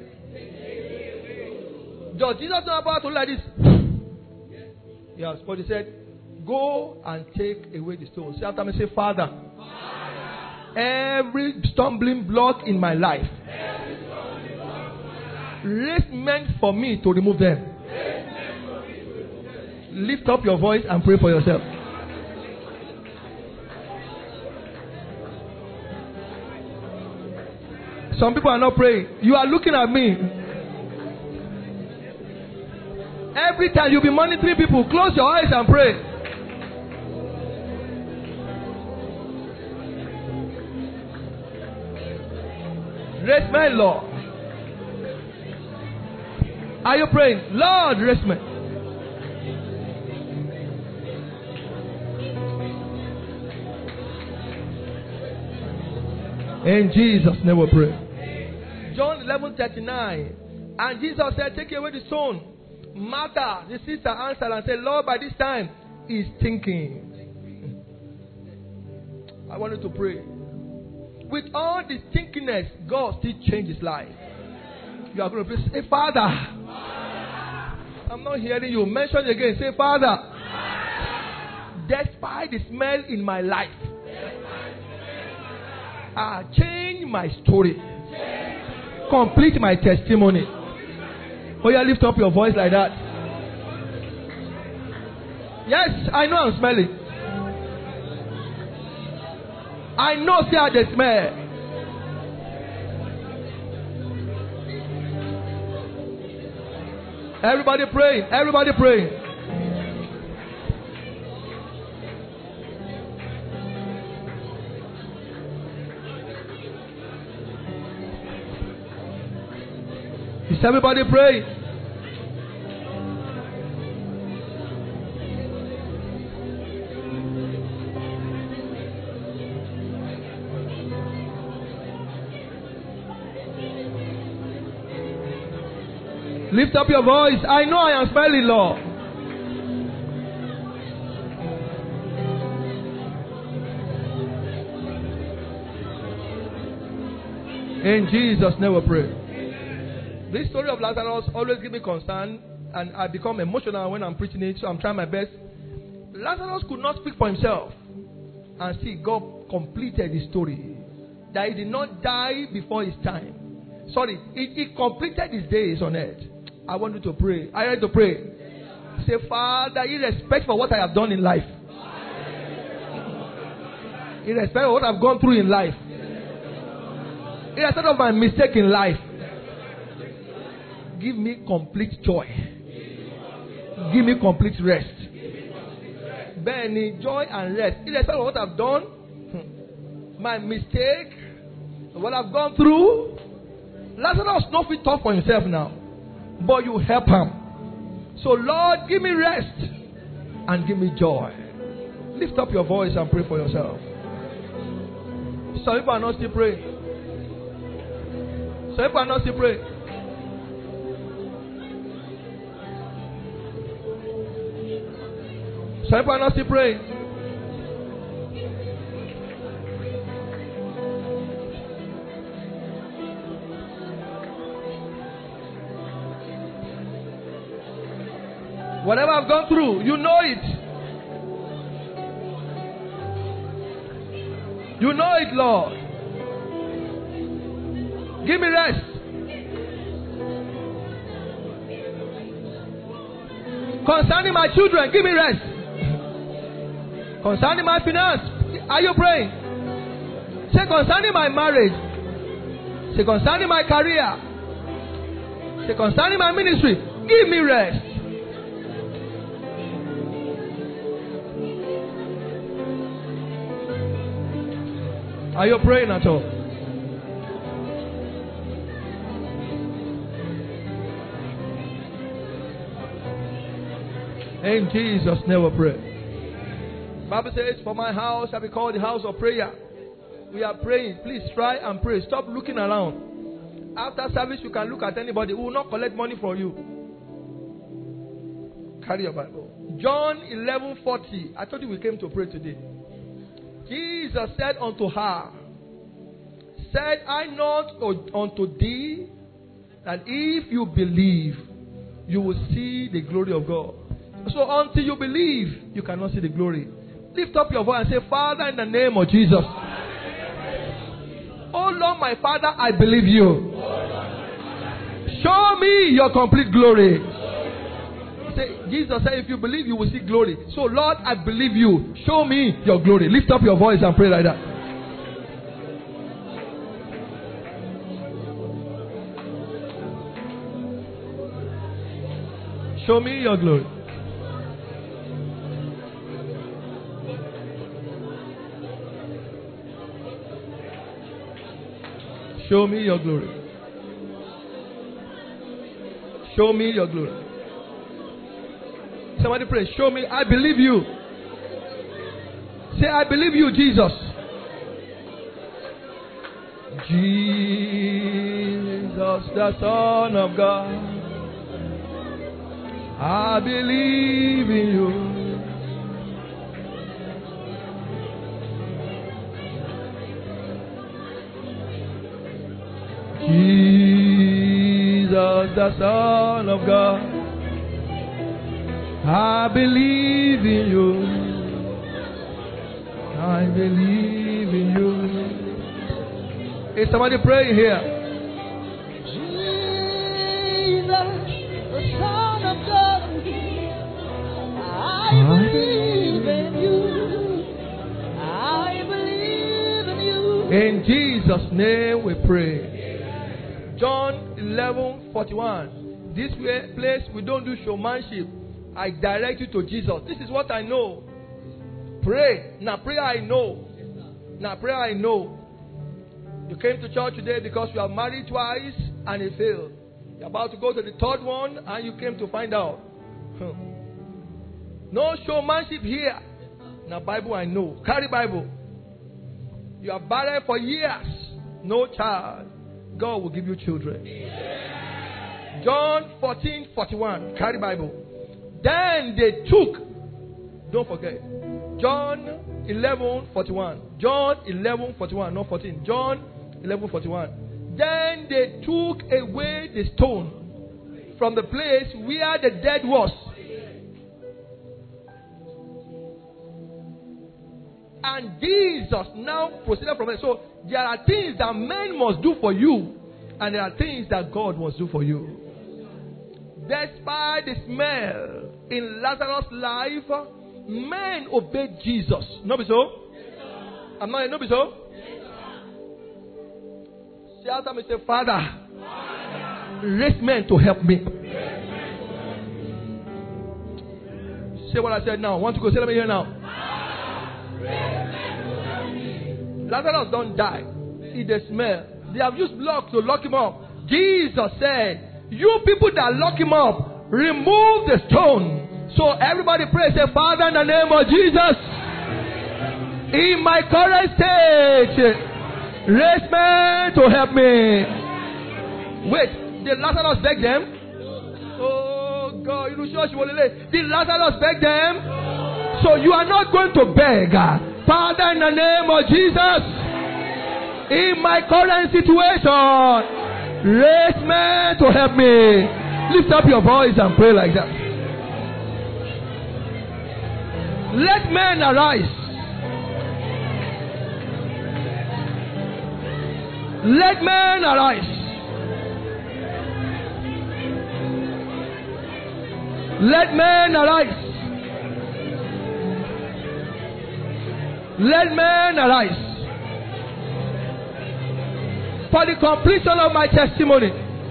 just Jesus not about to like this. Yes, but he said, go and take away the stone. Say after me, say, Father, every stumbling block in my life, raise men for me to remove them. Lift up your voice and pray for yourself. Some people are not praying. You are looking at me. Every time you'll be monitoring people, close your eyes and pray. Raise me, Lord. Are you praying? Lord, raise me. In Jesus' name we pray. John 11:39. And Jesus said, take away the stone. Martha, the sister, answered and said, Lord, by this time he's thinking. I want you to pray. With all this thinkingness, God still changed his life. You are going to pray. Say, Father. I'm not hearing you. Mention it again. Say, Father. Despite the smell in my life, change my story. Complete my testimony. Oh yeah, lift up your voice like that. Yes, I know I'm smelling. I know see how they smell. Everybody praying. Everybody praying. Is everybody praying? Lift up your voice. I know I am smelling, Lord. In Jesus' name we pray. This story of Lazarus always gives me concern, and I become emotional when I'm preaching it, so I'm trying my best. Lazarus could not speak for himself, and see, God completed his story. That he did not die before his time. Sorry, he completed his days on earth. I want you to pray. Are you ready to pray? Say, Father, irrespective of what I have done in life, irrespective of what I've gone through in life, irrespective of my mistake in life, give me complete joy. Give me complete rest. Benny, joy and rest. Irrespective of what I've done, my mistake, what I've gone through. Lazarus not fit talk for himself now, but you help him. So Lord, give me rest and give me joy. Lift up your voice and pray for yourself. Some people are not still praying. Some people are not still praying. Some people are not still praying. Whatever I've gone through, you know it. You know it, Lord. Give me rest. Concerning my children, give me rest. Concerning my finance, are you praying? Say concerning my marriage. Say concerning my career. Say concerning my ministry, give me rest. Are you praying at all? In Jesus' name we pray. Bible says, for my house shall be called the house of prayer. We are praying. Please try and pray. Stop looking around. After service, you can look at anybody who will not collect money from you. Carry your Bible. John 11:40. I told you we came to pray today. Jesus said unto her, said I not unto thee that if you believe, you will see the glory of God. So until you believe, you cannot see the glory. Lift up your voice and say, Father, in the name of Jesus. Oh Lord, my Father, I believe you. Show me your complete glory. Jesus said, if you believe, you will see glory. So Lord, I believe you. Show me your glory. Lift up your voice and pray like that. Show me your glory. Show me your glory. Show me your glory. Somebody pray. Show me. I believe you. Say, I believe you, Jesus. Jesus, the Son of God. I believe in you. Jesus, the Son of God. I believe in you. I believe in you. Is somebody praying here? Jesus, the Son of God. I believe in you. I believe in you. In Jesus' name we pray. John 11:41. This place we don't do showmanship. I direct you to Jesus. This is what I know. Pray. Now prayer I know. Now prayer I know. You came to church today because you are married twice and it failed. You're about to go to the third one and you came to find out. No showmanship here. Now Bible I know. Carry Bible. You are barren for years. No child. God will give you children. John 14:41. Carry Bible. Then they took. Don't forget. John 11:41. John 11:41. Not 14. John 11:41. Then they took away the stone from the place where the dead was. And Jesus now proceeded from it. So there are things that men must do for you, and there are things that God must do for you. Despite the smell in Lazarus' life, men obeyed Jesus. No be so? I'm not. No be so? Say after me, say, Father, raise men to help me. Say what I said now. Want to go? Say let me hear now. Lazarus don't die. It's the smell. They have used blocks to lock him up. Jesus said, you people that lock him up, remove the stone. So everybody pray, say, Father, in the name of Jesus, in my current state, raise men to help me. Wait, did Lazarus beg them? Oh God, you know, did Lazarus beg them? So you are not going to beg. Father, in the name of Jesus, in my current situation, raise men to help me. Lift up your voice and pray like that. Let men arise. Let men arise. Let men arise. Let men arise. For the completion of my testimony,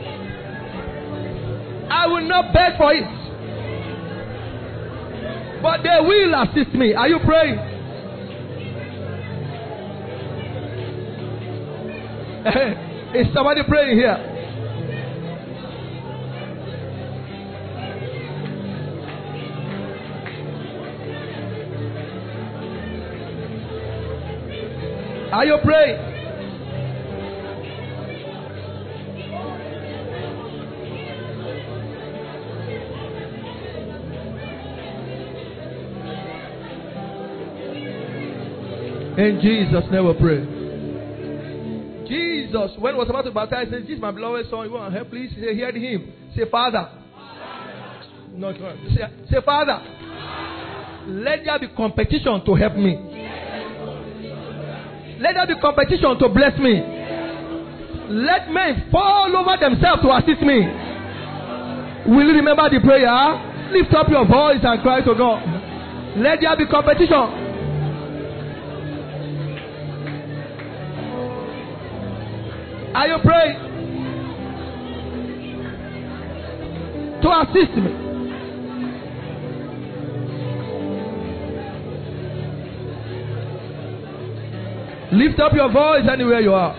I will not beg for it, but they will assist me. Are you praying? Is somebody praying here? Are you praying? In Jesus' name we pray. Jesus, when he was about to baptize, he said, "Jesus, my beloved son, you want to help, please?" He said, heard him. Say, Father. No, say, Father. Let there be competition to help me. Let there be competition to bless me. Let men fall over themselves to assist me. Will you remember the prayer? Lift up your voice and cry to God. Let there be competition. Are you praying? To assist me. Lift up your voice anywhere you are.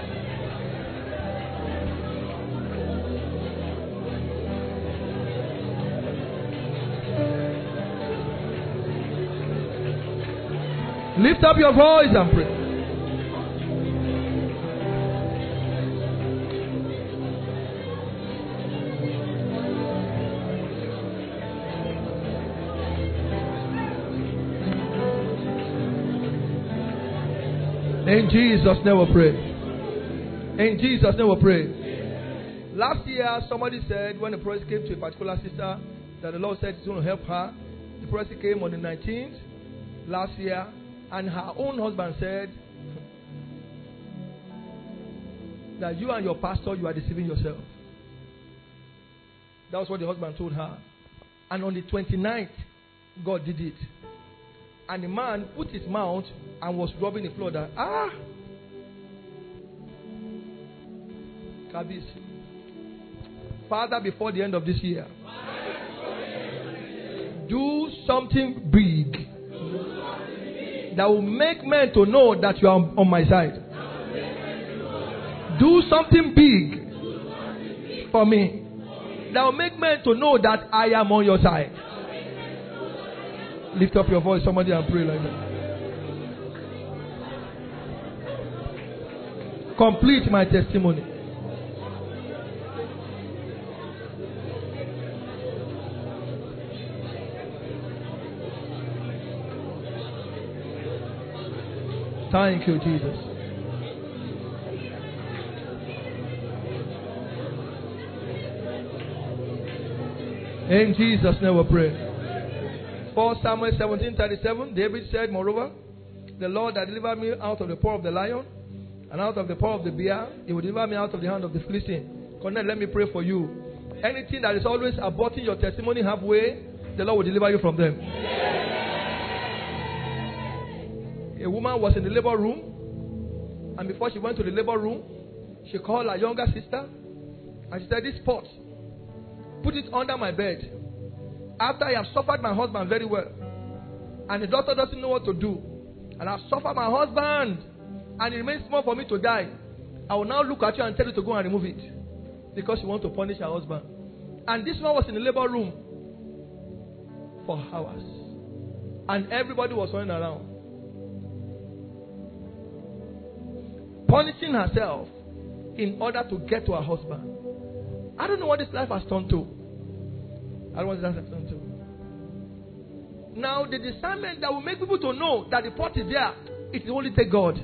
Lift up your voice and pray. In Jesus' name we pray. In Jesus' name we pray. Last year, somebody said when the prophecy came to a particular sister that the Lord said He's going to help her. The prophecy came on the 19th last year, and her own husband said that you and your pastor, you are deceiving yourself. That was what the husband told her. And on the 29th, God did it. And the man put his mouth and was rubbing the floor that, Kabis. Father, before the end of this year, do something big that will make men to know that you are on my side. Do something big for me that will make men to know that I am on your side. Lift up your voice, somebody, and pray like that. Complete my testimony. Thank you, Jesus. In Jesus' name we pray. 1 Samuel 17:37, David said, moreover, the Lord that delivered me out of the paw of the lion and out of the paw of the bear, He will deliver me out of the hand of the Philistine. Connect, let me pray for you. Anything that is always aborting your testimony halfway, the Lord will deliver you from them. A woman was in the labor room, and before she went to the labor room, she called her younger sister, and she said, this pot, put it under my bed. After I have suffered my husband very well, and the doctor doesn't know what to do, and I've suffered my husband and it remains small for me to die, I will now look at you and tell you to go and remove it. Because you want to punish her husband. And this one was in the labor room for hours. And everybody was running around. Punishing herself in order to get to her husband. I don't know what this life has turned to. I don't know what this life has turned to. Now, the discernment that will make people to know that the pot is there, it will only take God.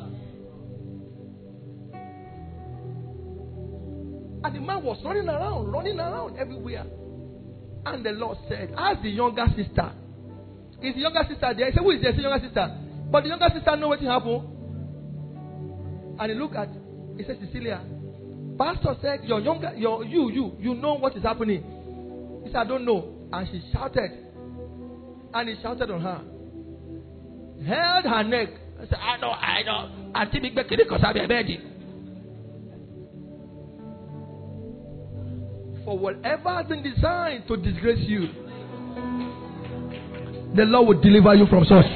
And the man was running around everywhere. And the Lord said, ask the younger sister. Is the younger sister there? He said, who is there? It's the younger sister. But the younger sister know what happened. And he looked at, he said, Cecilia, Pastor said, you know what is happening. He said, I don't know. And she shouted. And he shouted on her. Held her neck. I said, I know. I think because I'm a baby. For whatever has been designed to disgrace you, the Lord will deliver you from such.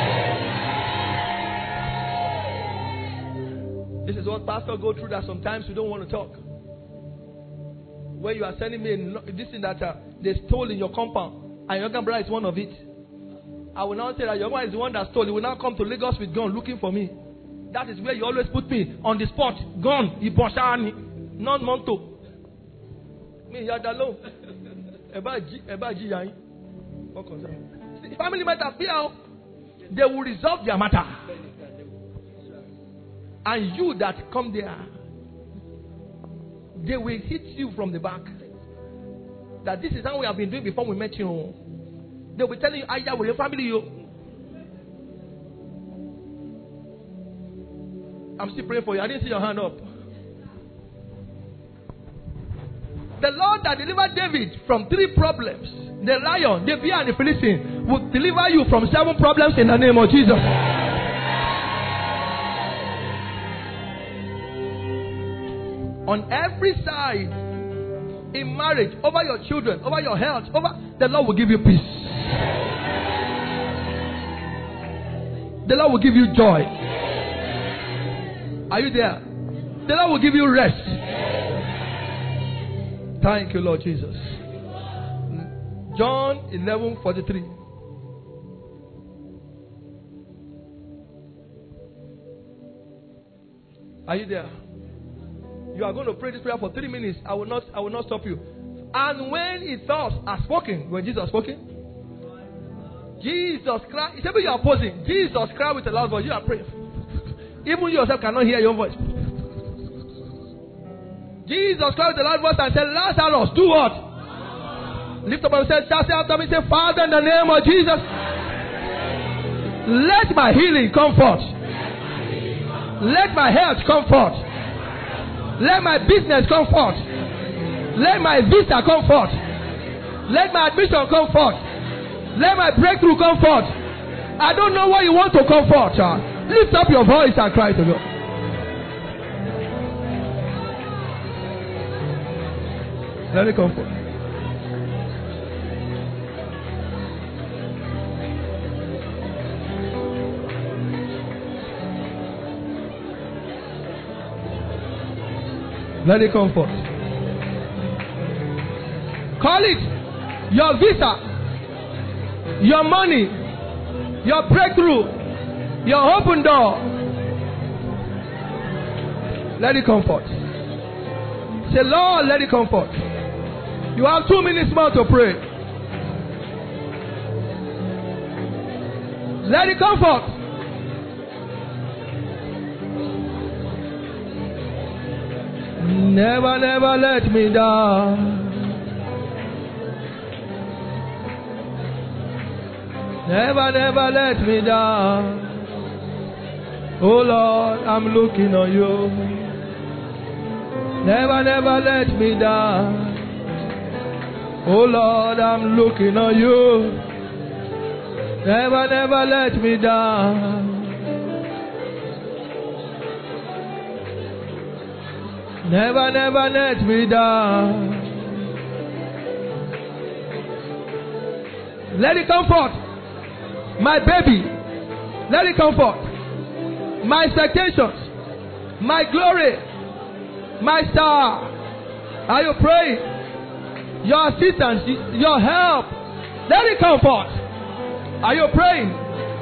This is what pastors go through, that sometimes we don't want to talk. Where you are sending me this thing that they stole in your compound, and your younger brother is one of it. I will now say that your one is the one that stole. He will now come to Lagos with gun looking for me. That is where you always put me on the spot. Gun, Iboshani, non-monto. Me yadalo. Ebaji yain. Family matter fear. They will resolve their matter. And you that come there, they will hit you from the back. That this is how we have been doing before we met you. They will be telling you, Aya, will your family you? I'm still praying for you. I didn't see your hand up. The Lord that delivered David from 3 problems, the lion, the bear, and the Philistine, will deliver you from 7 problems in the name of Jesus. On every side, in marriage, over your children, over your health, the Lord will give you peace. The Lord will give you joy. Are you there? The Lord will give you rest. Thank you, Lord Jesus. John 11:43. Are you there? You are going to pray this prayer for 3 minutes. I will not stop you. And when he thought had spoken, when Jesus spoken, Jesus cried. He said, you are opposing. Jesus cried with a loud voice. You are praying. Even you yourself cannot hear your voice. Jesus cried with a loud voice and said, Lazarus, do what? Lift up and say, after me, say, Father, in the name of Jesus, let my healing come forth. Let my health come forth. Let my business come forth. Let my visa come forth. Let my admission come forth. Let my breakthrough come forth. I don't know what you want to come forth. Lift up your voice and cry to God. Let it come forth. Let it come forth. Call it your visa, your money, your breakthrough, your open door. Let it come forth. Say, Lord, let it come forth. You have 2 minutes more to pray. Let it come forth. Never, never let me down. Never, never let me down. Oh Lord, I'm looking on you. Never, never let me down. Oh Lord, I'm looking on you. Never, never let me down. Never, never let me down. Let it come forth. My baby, let it come forth. my expectations, my glory, my star. Are you praying? Your assistance, your help, let it come forth. Are you praying?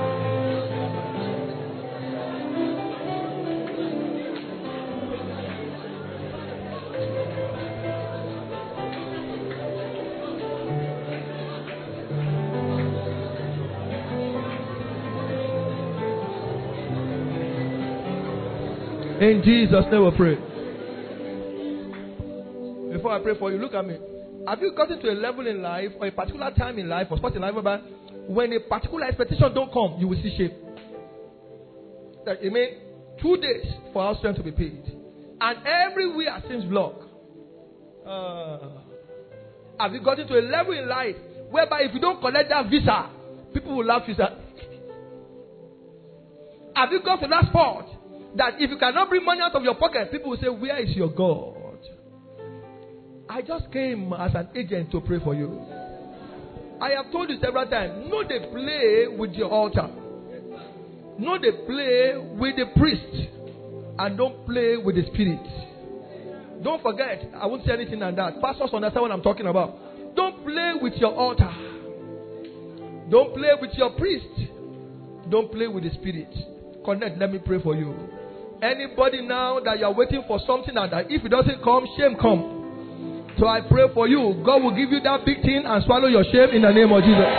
In Jesus' name we pray. Before I pray for you, look at me. Have you gotten to a level in life or a particular time in life or spot in life whereby when a particular expectation don't come, you will see shame? That it may 2 days for our strength to be paid. And everywhere seems blocked. Have you gotten to a level in life whereby if you don't collect that visa, people will laugh you? Have you got to that spot that if you cannot bring money out of your pocket, people will say, where is your God? I just came as an agent to pray for you. I have told you several times, no they play with your altar. No they play with the priest. And don't play with the spirit. Don't forget, I won't say anything on that. Pastors understand what I'm talking about. Don't play with your altar. Don't play with your priest. Don't play with the spirit. Connect, let me pray for you. Anybody now that you are waiting for something and that if it doesn't come, shame come. So I pray for you. God will give you that big thing and swallow your shame in the name of Jesus.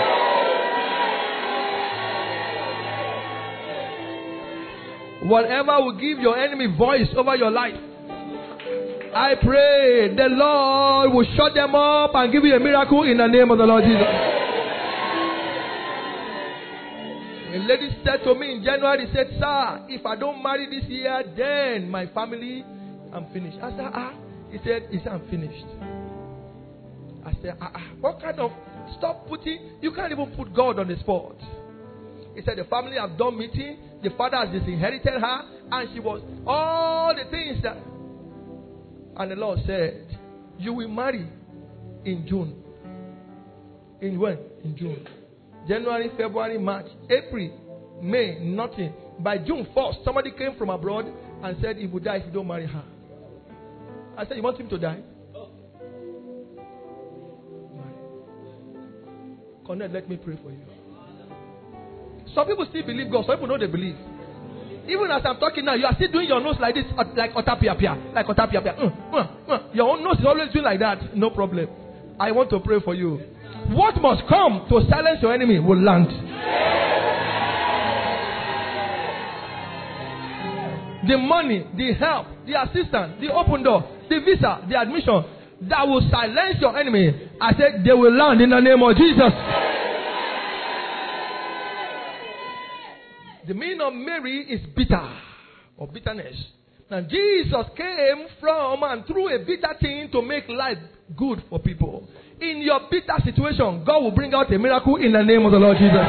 Whatever will give your enemy voice over your life, I pray the Lord will shut them up and give you a miracle in the name of the Lord Jesus. A lady said to me in January, said, sir, if I don't marry this year, then my family, I'm finished. I said, He said, I'm finished. I said, what kind of, stop putting, you can't even put God on the spot. He said, the family have done meeting, the father has disinherited her, and she was, all the things that, and the Lord said, you will marry in June. In when? In June. January, February, March, April, May, nothing. By June 1st, somebody came from abroad and said he would die if you don't marry her. I said, you want him to die? Connect, let me pray for you. Some people still believe God, some people don't believe. Even as I'm talking now, you are still doing your nose like this, like otapia, like otapia. Your own nose is always doing like that. No problem. I want to pray for you. What must come to silence your enemy will land. The money, the help, the assistance, the open door, the visa, the admission that will silence your enemy, I said they will land in the name of Jesus. The meaning of Mary is bitter or bitterness. Now Jesus came from and through a bitter thing to make life good for people. In your bitter situation, God will bring out a miracle in the name of the Lord Jesus.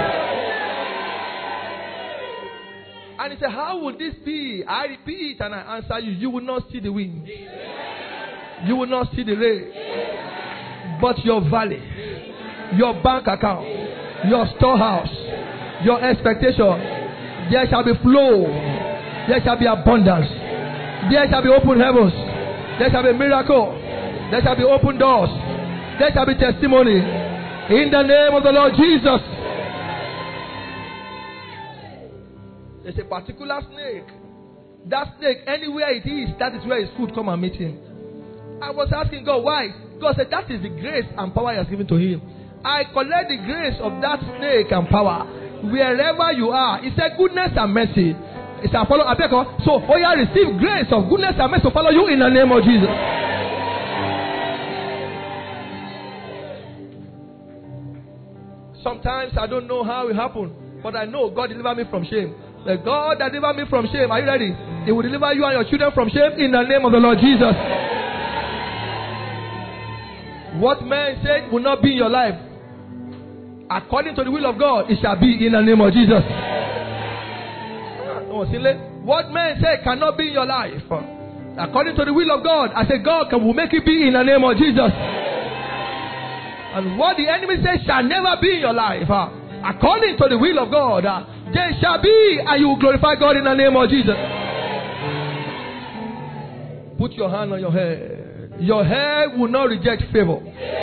And he said, how will this be? I repeat and I answer you. You will not see the wind. You will not see the rain. But your valley, your bank account, your storehouse, your expectation, there shall be flow. There shall be abundance. There shall be open heavens. There shall be miracle. There shall be open doors. There shall be testimony. In the name of the Lord Jesus. There's a particular snake. That snake, anywhere it is, that is where his food come and meet him. I was asking God why. God said that is the grace and power he has given to him. I collect the grace of that snake and power wherever you are. He said goodness and mercy. It shall follow. So, receive grace of goodness and mercy to follow you in the name of Jesus. Sometimes I don't know how it happened, but I know God delivered me from shame. The God that delivered me from shame, are you ready? He will deliver you and your children from shame in the name of the Lord Jesus. What man said will not be in your life, according to the will of God, it shall be in the name of Jesus. What man said cannot be in your life, according to the will of God, I say God will make it be in the name of Jesus. And what the enemy says shall never be in your life, according to the will of God, They shall be, and you will glorify God in the name of Jesus. Put your hand on your head. Your head will not reject favor.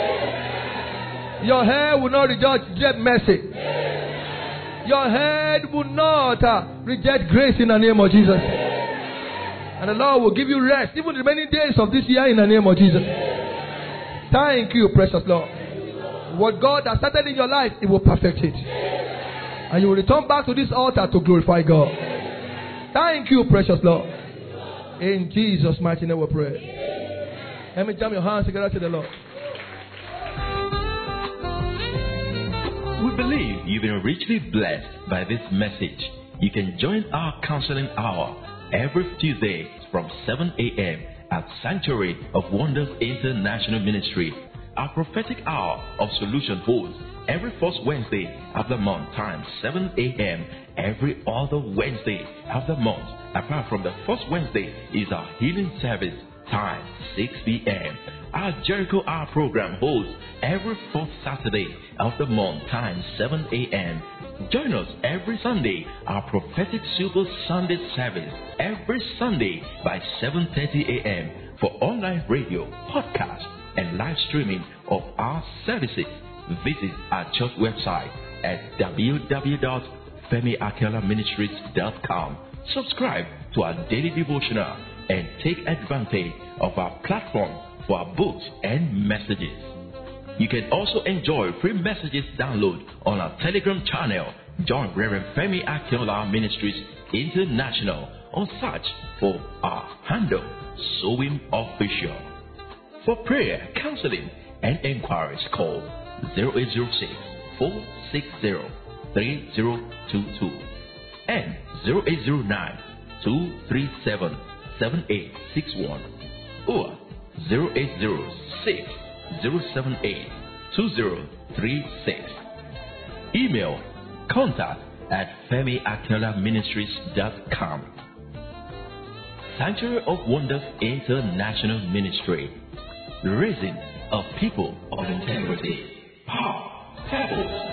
Your head will not reject mercy. Your head will not reject grace in the name of Jesus. And the Lord will give you rest even the remaining days of this year in the name of Jesus. Thank you, precious Lord. What God has started in your life, He will perfect it. And you will return back to this altar to glorify God. Thank you, precious Lord. In Jesus' mighty name we pray. Let me jam your hands together to the Lord. We believe you've been richly blessed by this message. You can join our counseling hour every Tuesday from 7 a.m. at Sanctuary of Wonders International Ministry. Our prophetic hour of solution holds every first Wednesday of the month, time 7 a.m. every other Wednesday of the month. Apart from the first Wednesday is our healing service, time 6 p.m. Our Jericho Hour program holds every fourth Saturday of the month, time 7 a.m. Join us every Sunday, our prophetic Super Sunday service, every Sunday by 7:30 a.m. for online radio, podcast, and live streaming of our services. Visit our church website at www.femiakelaministries.com. Subscribe to our daily devotional and take advantage of our platform for our books and messages. You can also enjoy free messages download on our Telegram channel. Join Reverend Femi Akinola Ministries International or search for our handle, Sowing Official. For prayer, counseling, and inquiries, call 0806-460-3022 and 0809-237-7861 or 0806-078-2036. Email contact@femiakelaministries.com. Sanctuary of Wonders International Ministry, raising a people of integrity, power, purpose,